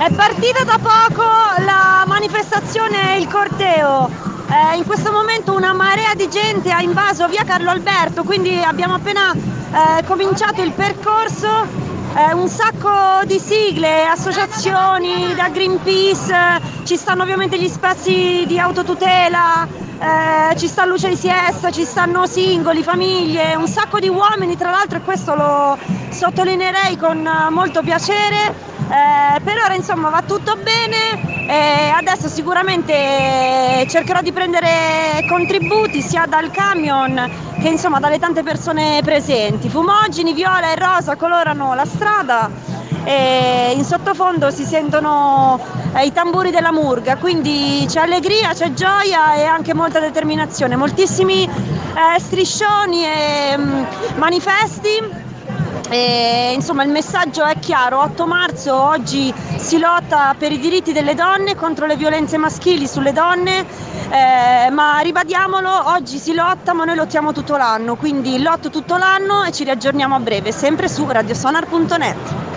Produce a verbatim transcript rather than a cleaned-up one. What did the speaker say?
È partita da poco la manifestazione, il corteo. Eh, in questo momento una marea di gente ha invaso via Carlo Alberto, quindi abbiamo appena eh, cominciato il percorso. Eh, un sacco di sigle, associazioni, da Greenpeace, ci stanno ovviamente gli spazi di autotutela, eh, ci sta Luce di Siesta, ci stanno singoli, famiglie, un sacco di uomini tra l'altro, e questo lo sottolineerei con molto piacere. Eh, per ora insomma va tutto bene e adesso sicuramente cercherò di prendere contributi sia dal camion che insomma dalle tante persone presenti. Fumogeni, viola e rosa colorano la strada e in sottofondo si sentono eh, i tamburi della murga, quindi c'è allegria, c'è gioia e anche molta determinazione, moltissimi eh, striscioni e mh, manifesti. E, insomma il messaggio è chiaro: otto marzo, oggi si lotta per i diritti delle donne, contro le violenze maschili sulle donne, eh, ma ribadiamolo, oggi si lotta ma noi lottiamo tutto l'anno, quindi lotto tutto l'anno e ci riaggiorniamo a breve, sempre su radiosonar punto net.